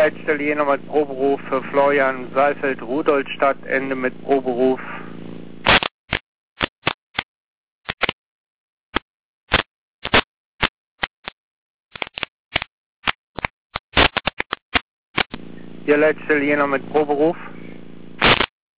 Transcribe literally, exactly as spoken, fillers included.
Leitstelle Jena mit Proberuf für Florian Seifeld, Rudolstadt, Ende mit Proberuf. Hier Leitstelle Jena mit Proberuf.